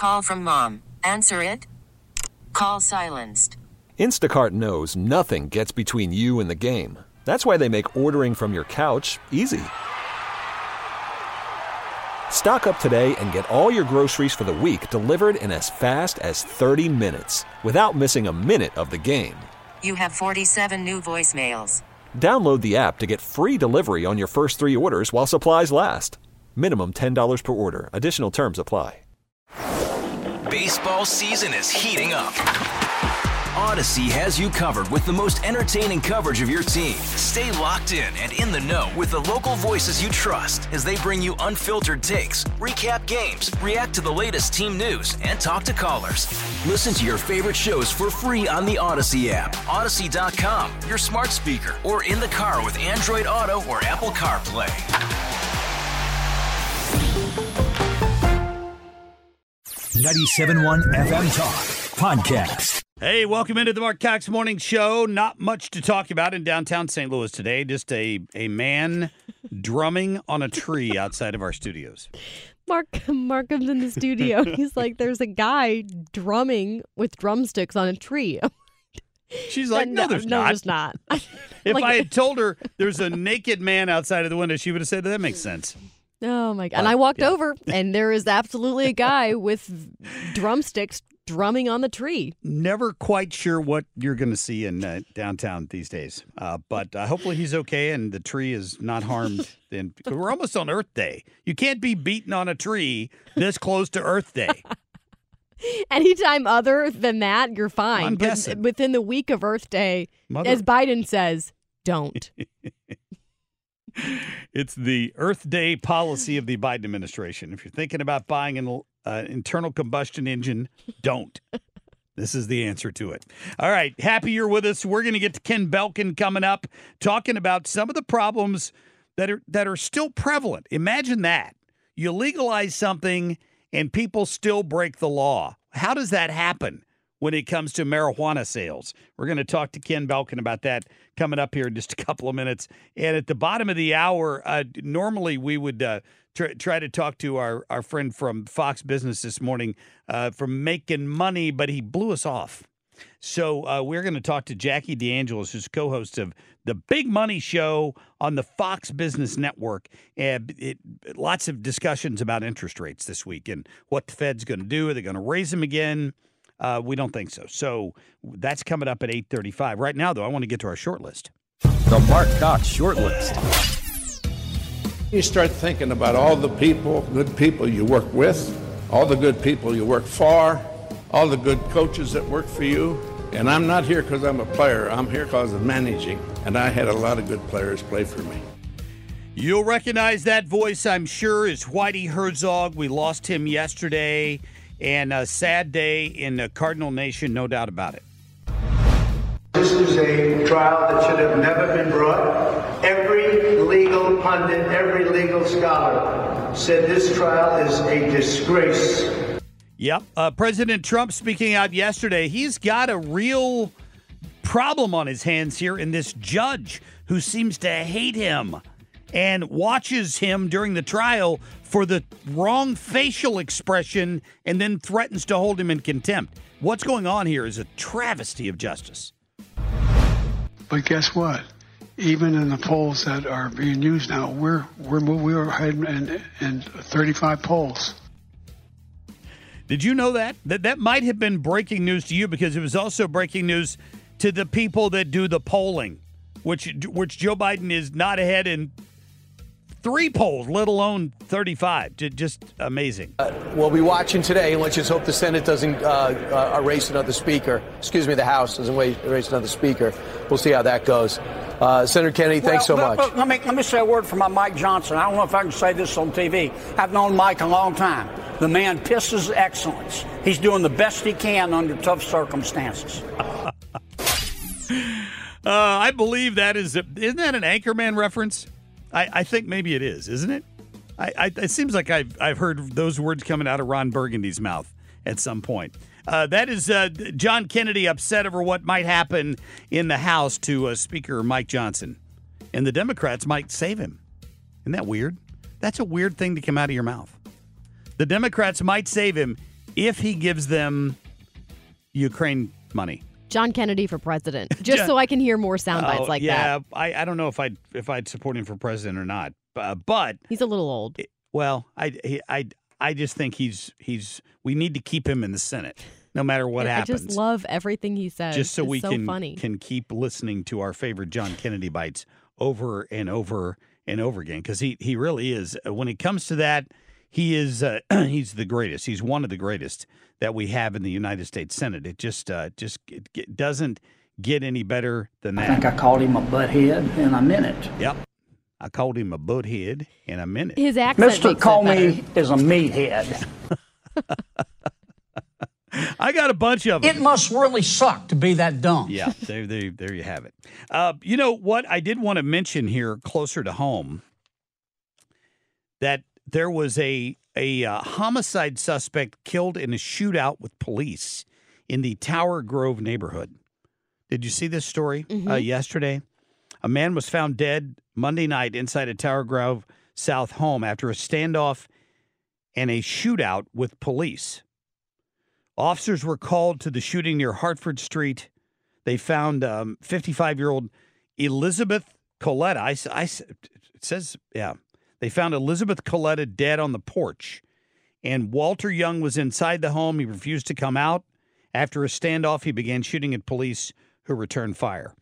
Call from mom. Answer it. Call silenced. Instacart knows nothing gets between you and the game. That's why they make ordering from your couch easy. Stock up today and get all your groceries for the week delivered in as fast as 30 minutes without missing a minute of the game. You have 47 new voicemails. Download the app to get free delivery on your first 3 orders while supplies last. Minimum $10 per order. Additional terms apply. Baseball season is heating up. Odyssey has you covered with the most entertaining coverage of your team. Stay locked in and in the know with the local voices you trust as they bring you unfiltered takes, recap games, react to the latest team news, and talk to callers. Listen to your favorite shows for free on the Odyssey app, Odyssey.com, your smart speaker, or in the car with Android Auto or Apple CarPlay. 97.1 FM Talk Podcast. Hey, welcome into the Mark Cox Morning Show. Not much to talk about in downtown St. Louis today. Just a man drumming on a tree outside of our studios. Mark comes in the studio. He's like, there's a guy drumming with drumsticks on a tree. She's like, no, there's not. No, there's not. If I had told her there's a naked man outside of the window, she would have said, that makes sense. Oh, my God. And I walked over, and there is absolutely a guy with drumsticks drumming on the tree. Never quite sure what you're going to see in downtown these days. But hopefully he's okay and the tree is not harmed. Because we're almost on Earth Day. You can't be beaten on a tree this close to Earth Day. Anytime other than that, you're fine. I'm but guessing. within the week of Earth Day, as Biden says, don't. It's the Earth Day policy of the Biden administration. If you're thinking about buying an internal combustion engine, don't. This is the answer to it. All right. Happy you're with us. We're going to get to Ken Belkin coming up, talking about some of the problems that are still prevalent. Imagine that. You legalize something and people still break the law. How does that happen when it comes to marijuana sales? We're going to talk to Ken Belkin about that coming up here in just a couple of minutes. And at the bottom of the hour, normally we would try to talk to our friend from Fox Business this morning from Making Money, but he blew us off. So we're going to talk to Jackie DeAngelis, who's co-host of the Big Money Show on the Fox Business Network. And lots of discussions about interest rates this week and what the Fed's going to do. Are they going to raise them again? We don't think so. So that's coming up at 8:35. Right now, though, I want to get to our short list. The Mark Cox Short List. You start thinking about all the people, good people you work with, all the good people you work for, all the good coaches that work for you. And I'm not here because I'm a player. I'm here because of managing. And I had a lot of good players play for me. You'll recognize that voice, I'm sure, is Whitey Herzog. We lost him yesterday. And a sad day in Cardinal Nation, no doubt about it. This is a trial that should have never been brought. Every legal pundit, every legal scholar said this trial is a disgrace. Yep. President Trump speaking out yesterday. He's got a real problem on his hands here in this judge who seems to hate him and watches him during the trial for the wrong facial expression and then threatens to hold him in contempt. What's going on here is a travesty of justice. But guess what? Even in the polls that are being used now, we're ahead in 35 polls. Did you know that? That might have been breaking news to you because it was also breaking news to the people that do the polling, which Joe Biden is not ahead in 3 polls, let alone 35. Just amazing. We'll be watching today, and let's just hope the Senate doesn't erase another speaker. Excuse me, the House doesn't erase another speaker. We'll see how that goes. Senator Kennedy, thanks so much. Let me say a word for my Mike Johnson. I don't know if I can say this on TV. I've known Mike a long time. The man pisses excellence. He's doing the best he can under tough circumstances. I believe that isn't that an Anchorman reference? I think maybe it is, isn't it? It seems like I've heard those words coming out of Ron Burgundy's mouth at some point. That is John Kennedy upset over what might happen in the House to Speaker Mike Johnson. And the Democrats might save him. Isn't that weird? That's a weird thing to come out of your mouth. The Democrats might save him if he gives them Ukraine money. John Kennedy for president, just so I can hear more sound bites like that. Yeah, I don't know if I'd support him for president or not, but he's a little old. Well, I just think we need to keep him in the Senate, no matter what happens. I just love everything he says. Just so we funny. can keep listening to our favorite John Kennedy bites over and over and over again, because he really is. When it comes to that, he is he's the greatest. He's one of the greatest that we have in the United States Senate. It just doesn't get any better than that. I think I called him a butthead, and I meant it. Yep. I called him a butthead, and I meant it. His accent Mr. Comey is a meathead. I got a bunch of them. It must really suck to be that dumb. Yeah, there you have it. You know what? I did want to mention here, closer to home, that there was a homicide suspect killed in a shootout with police in the Tower Grove neighborhood. Did you see this story yesterday? A man was found dead Monday night inside a Tower Grove South home after a standoff and a shootout with police. Officers were called to the shooting near Hartford Street. They found 55-year-old Elizabeth Coletta. It says, yeah. They found Elizabeth Coletta dead on the porch. And Walter Young was inside the home. He refused to come out. After a standoff, he began shooting at police who returned fire.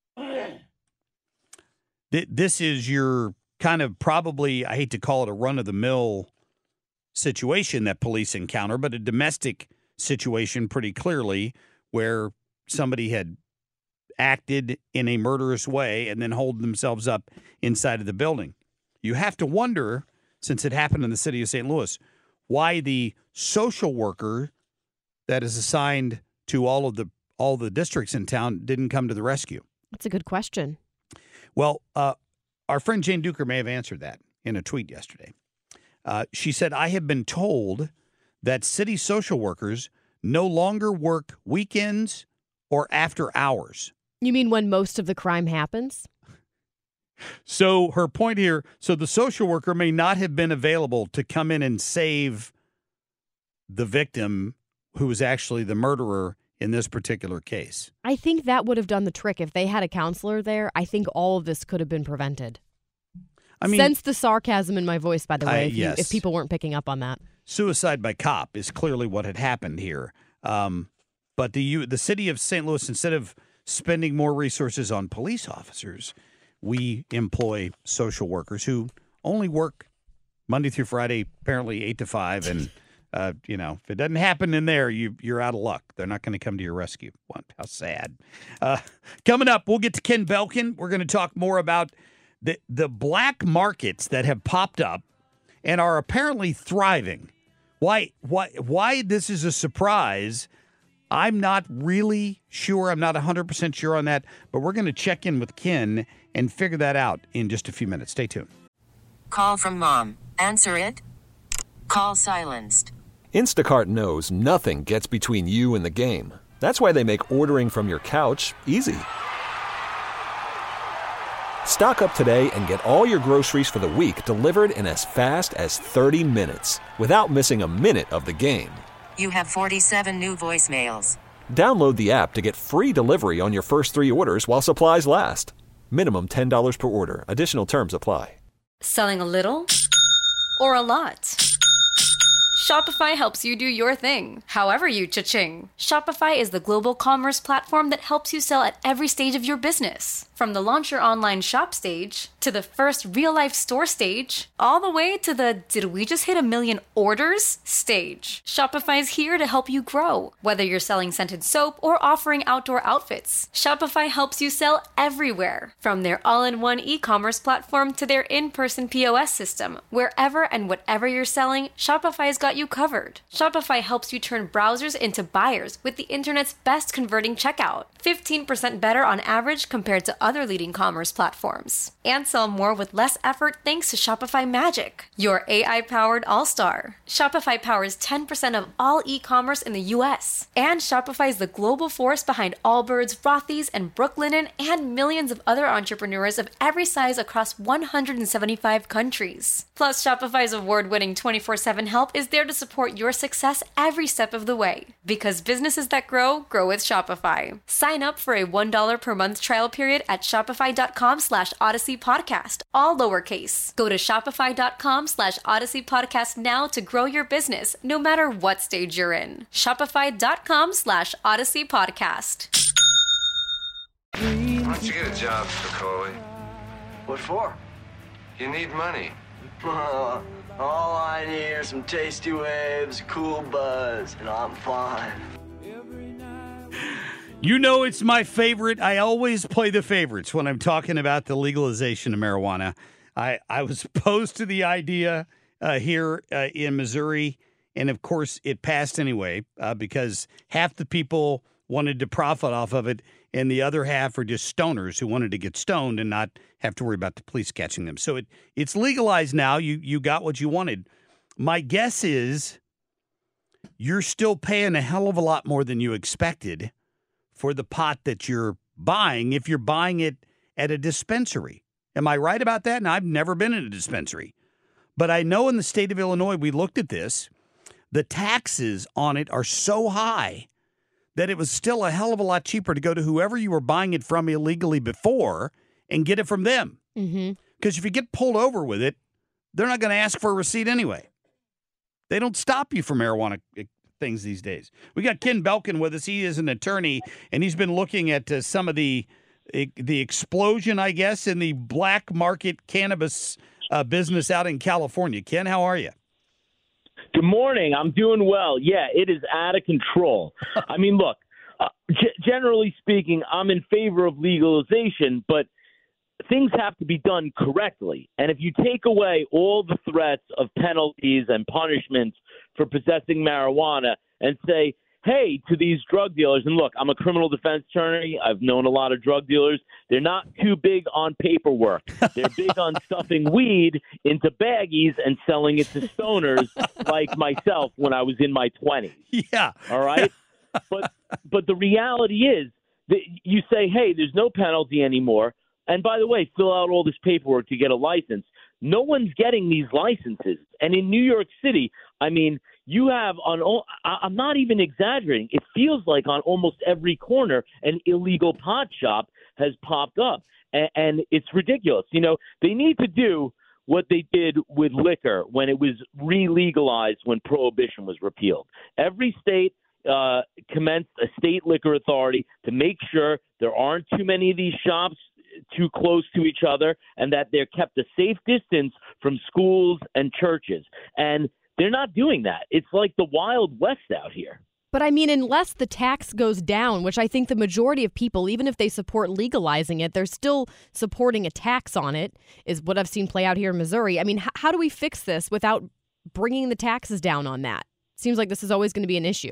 This is your kind of probably, I hate to call it a run-of-the-mill situation that police encounter, but a domestic situation pretty clearly where somebody had acted in a murderous way and then holed themselves up inside of the building. You have to wonder, since it happened in the city of St. Louis, why the social worker that is assigned to all the districts in town didn't come to the rescue. That's a good question. Well, our friend Jane Duker may have answered that in a tweet yesterday. She said, I have been told that city social workers no longer work weekends or after hours. You mean when most of the crime happens? So her point here, so the social worker may not have been available to come in and save the victim who was actually the murderer in this particular case. I think that would have done the trick. If they had a counselor there, I think all of this could have been prevented. I mean, sense the sarcasm in my voice, by the way, if people weren't picking up on that. Suicide by cop is clearly what had happened here. But the city of St. Louis, instead of spending more resources on police officers, we employ social workers who only work Monday through Friday, apparently 8 to 5. And, if it doesn't happen in there, you're out of luck. They're not going to come to your rescue. How sad. Coming up, we'll get to Ken Belkin. We're going to talk more about the black markets that have popped up and are apparently thriving. Why this is a surprise, I'm not really sure. I'm not 100% sure on that, but we're going to check in with Ken and figure that out in just a few minutes. Stay tuned. Call from mom. Answer it. Call silenced. Instacart knows nothing gets between you and the game. That's why they make ordering from your couch easy. Stock up today and get all your groceries for the week delivered in as fast as 30 minutes without missing a minute of the game. You have 47 new voicemails. Download the app to get free delivery on your first 3 orders while supplies last. Minimum $10 per order. Additional terms apply. Selling a little or a lot? Shopify helps you do your thing, however you cha-ching. Shopify is the global commerce platform that helps you sell at every stage of your business. From the launch your online shop stage, to the first real-life store stage, all the way to the did we just hit 1 million orders stage. Shopify's here to help you grow. Whether you're selling scented soap or offering outdoor outfits, Shopify helps you sell everywhere. From their all-in-one e-commerce platform to their in-person POS system. Wherever and whatever you're selling, Shopify's got you covered. Shopify helps you turn browsers into buyers with the internet's best converting checkout. 15% better on average compared to other leading commerce platforms. And sell more with less effort thanks to Shopify Magic, your AI-powered all-star. Shopify powers 10% of all e-commerce in the U.S. And Shopify is the global force behind Allbirds, Rothy's, and Brooklinen, and millions of other entrepreneurs of every size across 175 countries. Plus, Shopify's award-winning 24/7 help is there to support your success every step of the way. Because businesses that grow, grow with Shopify. Sign up for a $1 per month trial period at shopify.com/Odyssey Podcast, all lowercase. Go to shopify.com/Odyssey Podcast now to grow your business, no matter what stage you're in. Shopify.com/Odyssey Podcast. Why don't you get a job, Spicoli? What for? You need money. All I need are some tasty waves, cool buzz, and I'm fine. You know it's my favorite. I always play the favorites when I'm talking about the legalization of marijuana. I was opposed to the idea here in Missouri, and of course it passed anyway because half the people wanted to profit off of it, and the other half are just stoners who wanted to get stoned and not have to worry about the police catching them. So it's legalized now. You got what you wanted. My guess is you're still paying a hell of a lot more than you expected for the pot that you're buying if you're buying it at a dispensary. Am I right about that? And I've never been in a dispensary. But I know in the state of Illinois, we looked at this, the taxes on it are so high that it was still a hell of a lot cheaper to go to whoever you were buying it from illegally before and get it from them. Because if you get pulled over with it, they're not going to ask for a receipt anyway. They don't stop you for marijuana things these days. We got Ken Belkin with us. He is an attorney, and he's been looking at some of the explosion, I guess, in the black market cannabis business out in California. Ken, how are you? Good morning. I'm doing well. Yeah, it is out of control. I mean, look, generally speaking, I'm in favor of legalization, but things have to be done correctly. And if you take away all the threats of penalties and punishments for possessing marijuana and say, hey, to these drug dealers, and look, I'm a criminal defense attorney. I've known a lot of drug dealers. They're not too big on paperwork. They're big on stuffing weed into baggies and selling it to stoners like myself when I was in my 20s. Yeah. All right? But the reality is that you say, hey, there's no penalty anymore. And by the way, fill out all this paperwork to get a license. No one's getting these licenses. And in New York City, I mean, you have I'm not even exaggerating. It feels like on almost every corner, an illegal pot shop has popped up. And it's ridiculous. You know, they need to do what they did with liquor when it was re-legalized when Prohibition was repealed. Every state commenced a state liquor authority to make sure there aren't too many of these shops too close to each other and that they're kept a safe distance from schools and churches. And they're not doing that. It's like the Wild West out here. But I mean, unless the tax goes down, which I think the majority of people, even if they support legalizing it, they're still supporting a tax on it, is what I've seen play out here in Missouri. I mean, how do we fix this without bringing the taxes down on that? Seems like this is always going to be an issue.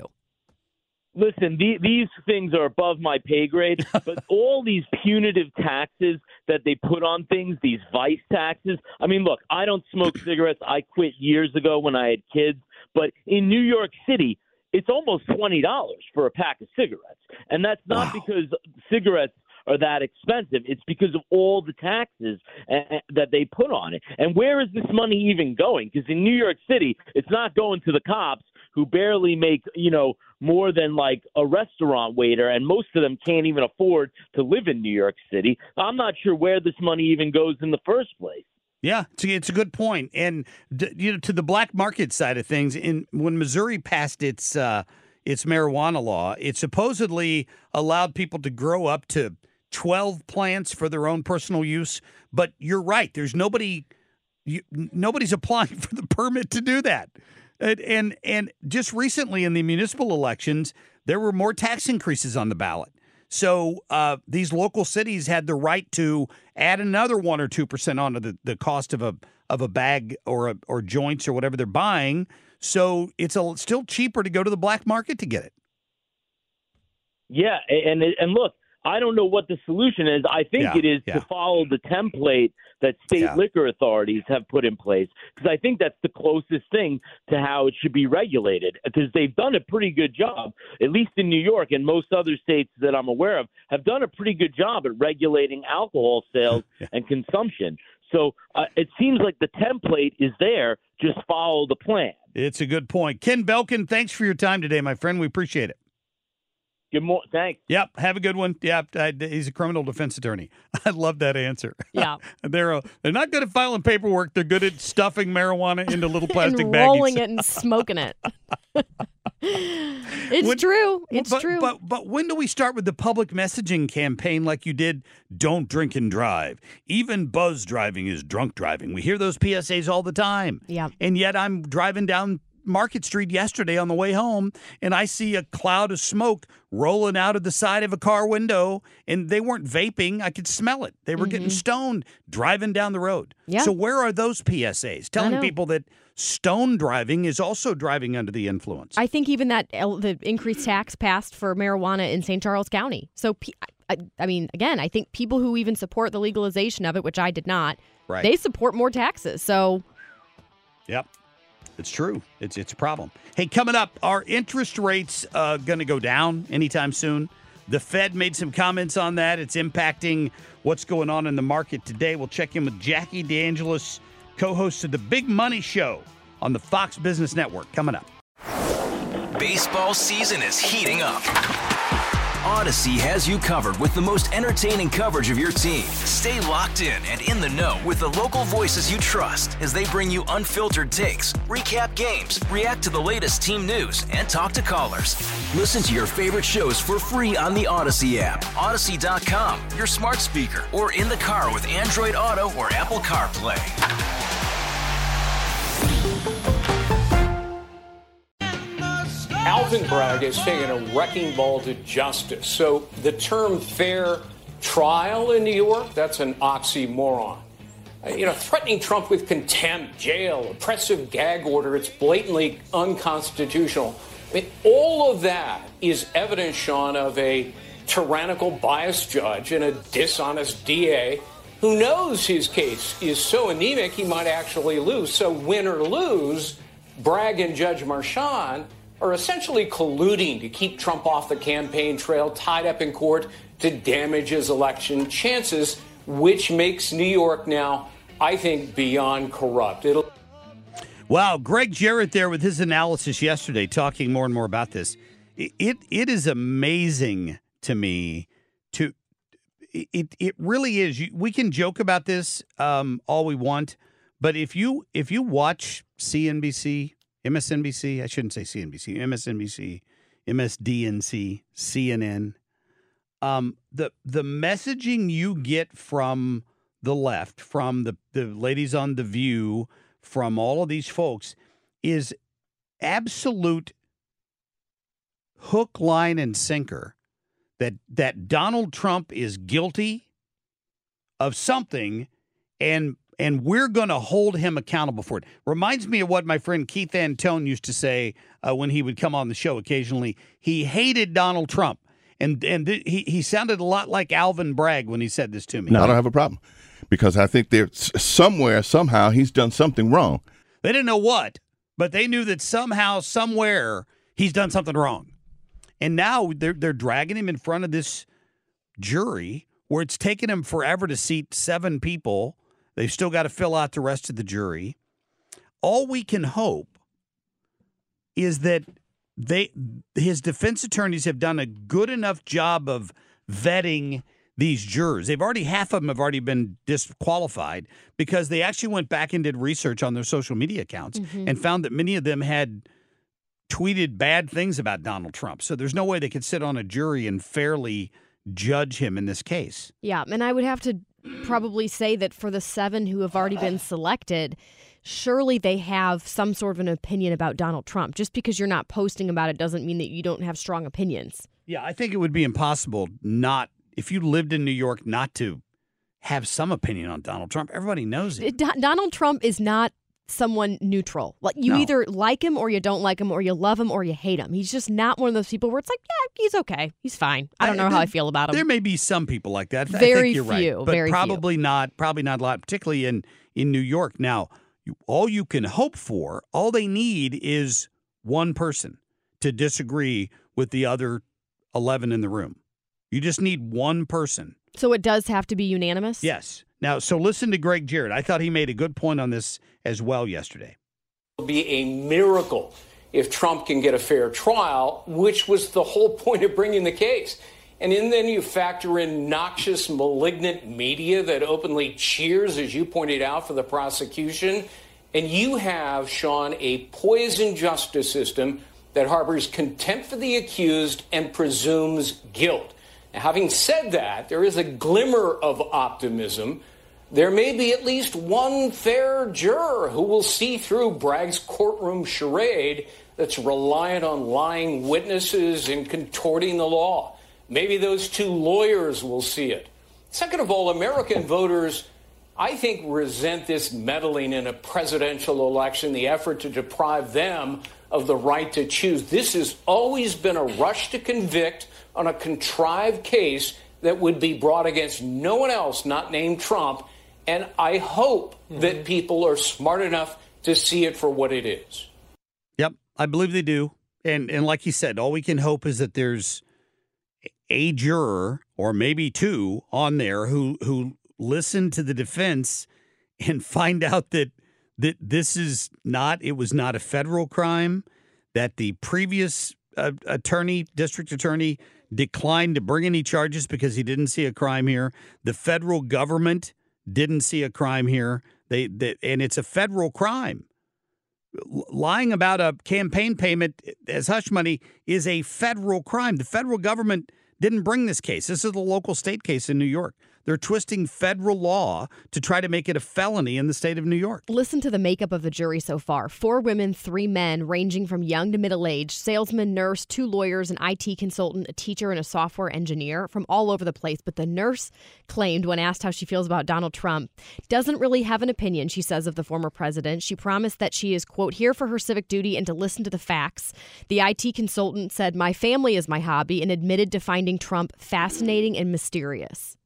Listen, these things are above my pay grade, but all these punitive taxes that they put on things, these vice taxes. I mean, look, I don't smoke cigarettes. I quit years ago when I had kids. But in New York City, it's almost $20 for a pack of cigarettes. And that's not because cigarettes are that expensive. It's because of all the taxes that they put on it. And where is this money even going? Because in New York City, it's not going to the cops who barely make, more than like a restaurant waiter, and most of them can't even afford to live in New York City. I'm not sure where this money even goes in the first place. Yeah, it's a good point. And to the black market side of things, when Missouri passed its marijuana law, it supposedly allowed people to grow up to 12 plants for their own personal use. But you're right. There's nobody's applying for the permit to do that. And just recently in the municipal elections, there were more tax increases on the ballot. So these local cities had the right to add another 1 or 2% onto the cost of a bag or joints or whatever they're buying. So it's still cheaper to go to the black market to get it. Yeah, and look, I don't know what the solution is. I think it is to follow the template that state liquor authorities have put in place, because I think that's the closest thing to how it should be regulated, because they've done a pretty good job, at least in New York and most other states that I'm aware of, have done a pretty good job at regulating alcohol sales and consumption. So it seems like the template is there. Just follow the plan. It's a good point. Ken Belkin, thanks for your time today, my friend. We appreciate it. Good morning. Thanks. Yep. Have a good one. Yep. He's a criminal defense attorney. I love that answer. Yeah. They're not good at filing paperwork. They're good at stuffing marijuana into little plastic and baggies. rolling it and smoking it. It's true. It's true. But when do we start with the public messaging campaign like you did? Don't drink and drive. Even buzz driving is drunk driving. We hear those PSAs all the time. Yeah. And yet I'm driving down Market Street yesterday on the way home, and I see a cloud of smoke rolling out of the side of a car window, and they weren't vaping. I could smell it. They were getting stoned driving down the road. Yeah. So where are those PSAs telling people that stone driving is also driving under the influence? I think even that the increased tax passed for marijuana in St. Charles County. So, I mean, again, I think people who even support the legalization of it, which I did not, they support more taxes. So, yep. It's true. It's a problem. Hey, coming up, are interest rates going to go down anytime soon? The Fed made some comments on that. It's impacting what's going on in the market today. We'll check in with Jackie DeAngelis, co-host of The Big Money Show on the Fox Business Network. Coming up. Baseball season is heating up. Odyssey has you covered with the most entertaining coverage of your team. Stay locked in the know with the local voices you trust as they bring you unfiltered takes, recap games, react to the latest team news, and talk to callers. Listen to your favorite shows for free on the Odyssey app, Odyssey.com, your smart speaker, or in the car with Android Auto or Apple CarPlay. Alvin Bragg is taking a wrecking ball to justice. So the term fair trial in New York, that's an oxymoron. Threatening Trump with contempt, jail, oppressive gag order, it's blatantly unconstitutional. I mean, all of that is evidence, Sean, of a tyrannical, biased judge and a dishonest DA who knows his case is so anemic he might actually lose. So win or lose, Bragg and Judge Marchand are essentially colluding to keep Trump off the campaign trail, tied up in court to damage his election chances, which makes New York now, I think, beyond corrupt. Wow, Greg Jarrett there with his analysis yesterday, talking more and more about this. It is amazing to me. It really is. We can joke about this all we want, but if you watch CNBC, MSNBC, I shouldn't say CNBC, MSNBC, MSDNC, CNN. The messaging you get from the left, from the ladies on The View, from all of these folks is absolute hook, line, and sinker that Donald Trump is guilty of something and we're going to hold him accountable for it. Reminds me of what my friend Keith Antone used to say when he would come on the show occasionally. He hated Donald Trump. And he sounded a lot like Alvin Bragg when he said this to me. No, I don't have a problem because I think there's somehow he's done something wrong. They didn't know what, but they knew that somehow, somewhere, he's done something wrong. And now they're dragging him in front of this jury where it's taken him forever to seat 7 people. They've still got to fill out the rest of the jury. All we can hope is that his defense attorneys have done a good enough job of vetting these jurors. Half of them have already been disqualified because they actually went back and did research on their social media accounts and found that many of them had tweeted bad things about Donald Trump. So there's no way they could sit on a jury and fairly judge him in this case. Yeah, and I would have to probably say that for the 7 who have already been selected, surely they have some sort of an opinion about Donald Trump. Just because you're not posting about it doesn't mean that you don't have strong opinions. Yeah, I think it would be impossible if you lived in New York, not to have some opinion on Donald Trump. Everybody knows it. Donald Trump is not someone neutral. Like you either like him or you don't like him, or you love him or you hate him. He's just not one of those people where it's like, yeah, he's okay. He's fine. I don't know how I feel about him. There may be some people like that. I Very think you're few. Right. But probably not a lot, particularly in New York. Now, all you can hope for, all they need is one person to disagree with the other 11 in the room. You just need one person. So it does have to be unanimous? Yes. Now, so listen to Greg Jarrett. I thought he made a good point on this as well yesterday. It will be a miracle if Trump can get a fair trial, which was the whole point of bringing the case. And then you factor in noxious, malignant media that openly cheers, as you pointed out, for the prosecution. And you have, Sean, a poison justice system that harbors contempt for the accused and presumes guilt. Now, having said that, there is a glimmer of optimism. There may be at least one fair juror who will see through Bragg's courtroom charade that's reliant on lying witnesses and contorting the law. Maybe those 2 lawyers will see it. Second of all, American voters, I think, resent this meddling in a presidential election, the effort to deprive them of the right to choose. This has always been a rush to convict on a contrived case that would be brought against no one else, not named Trump. And I hope that people are smart enough to see it for what it is. Yep, I believe they do. And like he said, all we can hope is that there's a juror or maybe 2 on there who listen to the defense and find out that this is not, it was not a federal crime, that the previous district attorney declined to bring any charges because he didn't see a crime here. The federal government didn't see a crime here. And it's a federal crime. Lying about a campaign payment as hush money is a federal crime. The federal government didn't bring this case. This is a local state case in New York. They're twisting federal law to try to make it a felony in the state of New York. Listen to the makeup of the jury so far. 4 women, 3 men, ranging from young to middle age, salesman, nurse, 2 lawyers, an IT consultant, a teacher, and a software engineer from all over the place. But the nurse claimed, when asked how she feels about Donald Trump, doesn't really have an opinion, she says, of the former president. She promised that she is, quote, here for her civic duty and to listen to the facts. The IT consultant said, my family is my hobby, and admitted to finding Trump fascinating and mysterious.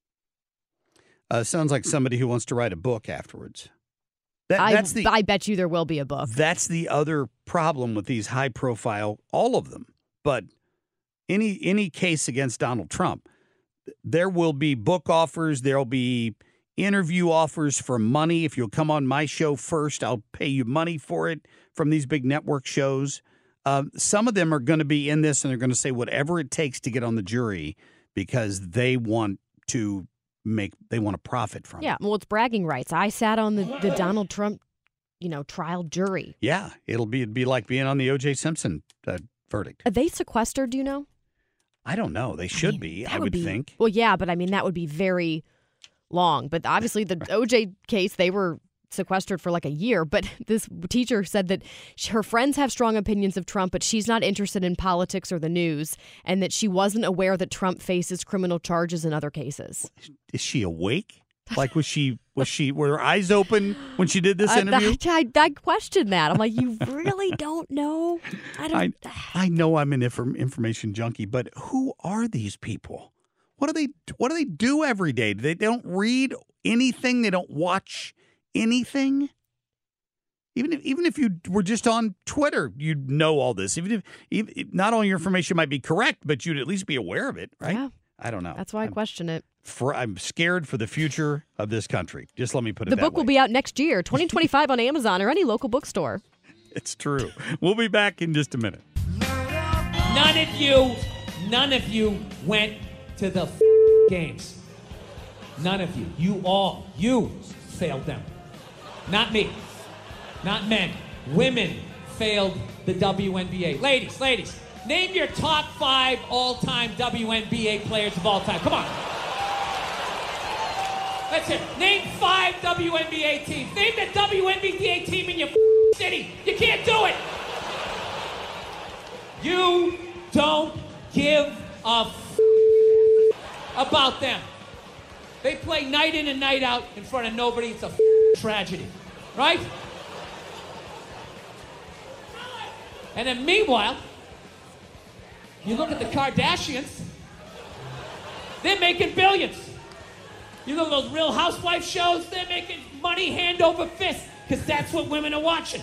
Sounds like somebody who wants to write a book afterwards. I bet you there will be a book. That's the other problem with these high profile, all of them. But any case against Donald Trump, there will be book offers. There'll be interview offers for money. If you'll come on my show first, I'll pay you money for it from these big network shows. Some of them are going to be in this and they're going to say whatever it takes to get on the jury because they want to profit from it. Yeah, well, it's bragging rights. I sat on the Donald Trump, trial jury. Yeah, it'd be like being on the O.J. Simpson verdict. Are they sequestered, do you know? I don't know. They should be, I would think. Well, yeah, but that would be very long. But obviously the O.J. case, they were sequestered for like a year. But this teacher said that her friends have strong opinions of Trump, but she's not interested in politics or the news, and that she wasn't aware that Trump faces criminal charges in other cases. Is she awake? Like, were her eyes open when she did this interview? I questioned that. I'm like, you really don't know? I know I'm an information junkie, but who are these people? What do they do every day? They don't read anything. They don't watch anything. Even if you were just on Twitter, you'd know all this. Even if not all your information might be correct, but you'd at least be aware of it, right? Yeah. I don't know. That's why I question it. I'm scared for the future of this country. Just let me put it that way. The book will be out next year, 2025 on Amazon or any local bookstore. It's true. We'll be back in just a minute. None of you went to the games. None of you. You failed them. Not me. Not men. Women failed the WNBA. Ladies, name your top 5 all-time WNBA players of all time. Come on. That's it. Name 5 WNBA teams. Name the WNBA team in your city. You can't do it. You don't give a about them. They play night in and night out in front of nobody. It's a tragedy, right? And then meanwhile, you look at the Kardashians, they're making billions. You look at those Real Housewife shows, they're making money hand over fist, because that's what women are watching.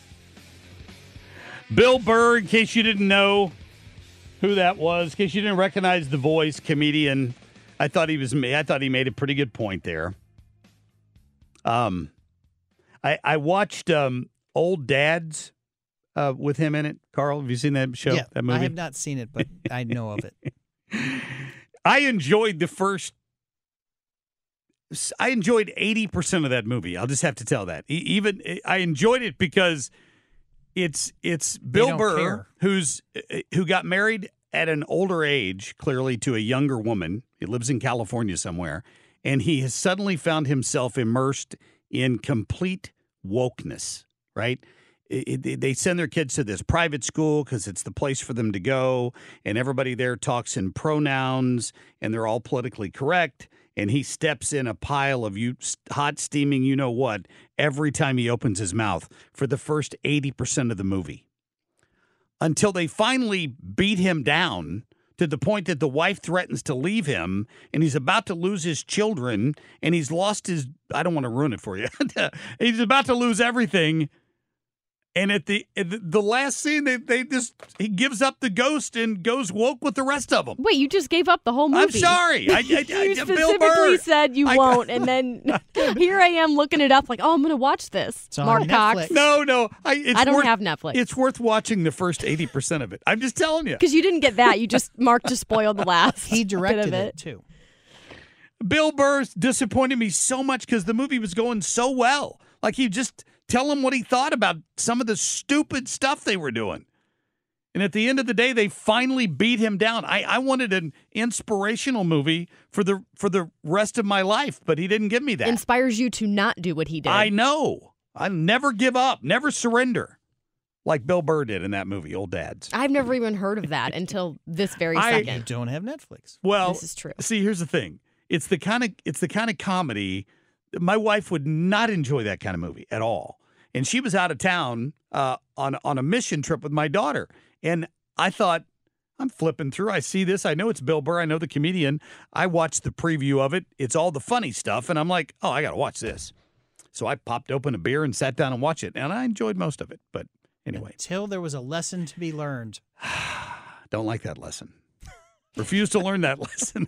Bill Burr, in case you didn't know who that was, in case you didn't recognize the voice, comedian, I thought he made a pretty good point there. I watched Old Dads with him in it. Carl, have you seen that show? Yeah, that movie? I have not seen it, but I know of it. I enjoyed 80% of that movie. I'll just have to tell that. Even I enjoyed it because it's Bill Burr who got married at an older age, clearly to a younger woman. He lives in California somewhere, and he has suddenly found himself immersed in complete wokeness, right? They send their kids to this private school because it's the place for them to go, and everybody there talks in pronouns, and they're all politically correct, and he steps in a pile of hot, steaming you-know-what every time he opens his mouth for the first 80% of the movie. Until they finally beat him down to the point that the wife threatens to leave him, and he's about to lose his children, and he's lost his – I don't want to ruin it for you. He's about to lose everything. And at the last scene, he gives up the ghost and goes woke with the rest of them. Wait, you just gave up the whole movie. I'm sorry. You specifically said you won't, and then here I am looking it up like, oh, I'm going to watch this. It's on Mark Netflix. Cox. No. I don't have Netflix. It's worth watching the first 80% of it. I'm just telling you. Because you didn't get that. Mark just spoiled the last He directed bit of it, too. Bill Burr disappointed me so much because the movie was going so well. Like, he just tell him what he thought about some of the stupid stuff they were doing. And at the end of the day, they finally beat him down. I wanted an inspirational movie for the rest of my life, but he didn't give me that. Inspires you to not do what he did. I know. I never give up, never surrender, like Bill Burr did in that movie, Old Dads. I've never even heard of that until this very second. You don't have Netflix. Well, this is true. See, here's the thing. It's the kind of comedy. My wife would not enjoy that kind of movie at all. And she was out of town on a mission trip with my daughter. And I thought, I'm flipping through. I see this. I know it's Bill Burr. I know the comedian. I watched the preview of it. It's all the funny stuff. And I'm like, oh, I got to watch this. So I popped open a beer and sat down and watched it. And I enjoyed most of it. But anyway. Until there was a lesson to be learned. Don't like that lesson. Refuse to learn that lesson.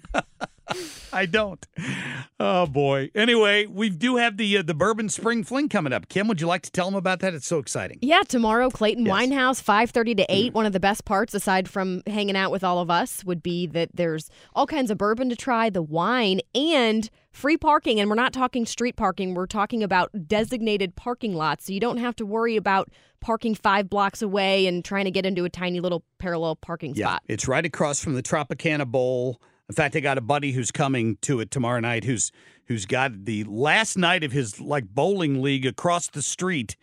I don't. Oh, boy. Anyway, we do have the Bourbon Spring Fling coming up. Kim, would you like to tell them about that? It's so exciting. Yeah, tomorrow, Clayton Yes. Winehouse, 5:30 to 8. One of the best parts, aside from hanging out with all of us, would be that there's all kinds of bourbon to try, the wine, and free parking. And we're not talking street parking. We're talking about designated parking lots. So you don't have to worry about parking 5 blocks away and trying to get into a tiny little parallel parking Yeah, spot. it's right across from the Tropicana Bowl. In fact, I got a buddy who's coming to it tomorrow night who's got the last night of his bowling league across the street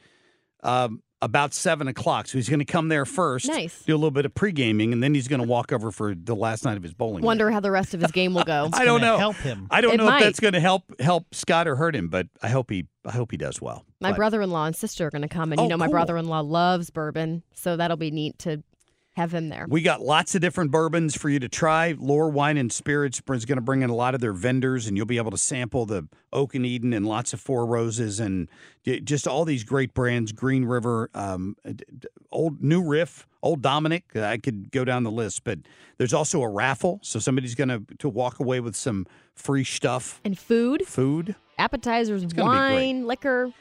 about 7 o'clock. So he's going to come there first, Nice. do a little bit of pre-gaming, and then he's going to walk over for the last night of his bowling league. Wonder how the rest of his game will go. I don't know. Help him. I don't It know might. if that's going to help Scott or hurt him, but I hope he does well. My But brother-in-law and sister are going to come, and Oh, my cool. brother-in-law loves bourbon, so that'll be neat to have him there. We got lots of different bourbons for you to try. Lore Wine and Spirits is going to bring in a lot of their vendors, and you'll be able to sample the Oak and Eden and lots of Four Roses and just all these great brands. Green River, Old New Riff, Old Dominic. I could go down the list, but there's also a raffle, so somebody's going to walk away with some free stuff. And food, Food. appetizers, gonna be great. wine, liquor.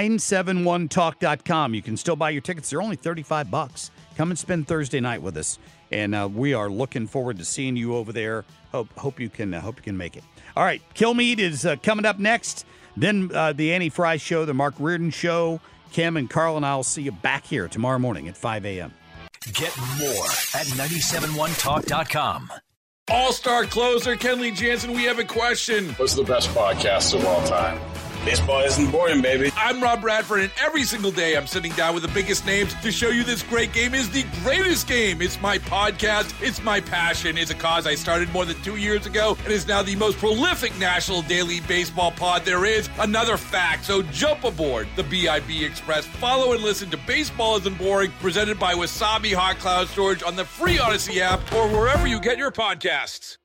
971talk.com. You can still buy your tickets. They're only $35. Come and spend Thursday night with us, and we are looking forward to seeing you over there. Hope you can make it. All right, Kilmeade is coming up next. Then the Annie Fry Show, the Mark Reardon Show. Kim and Carl and I will see you back here tomorrow morning at 5 a.m. Get more at 971talk.com. All-star closer Kenley Jansen, we have a question. What's the best podcast of all time? Baseball isn't boring, baby. I'm Rob Bradford, and every single day I'm sitting down with the biggest names to show you this great game is the greatest game. It's my podcast. It's my passion. It's a cause I started more than 2 years ago and is now the most prolific national daily baseball pod there is. Another fact, so jump aboard the BIB Express. Follow and listen to Baseball Isn't Boring, presented by Wasabi Hot Cloud Storage on the free Odyssey app or wherever you get your podcasts.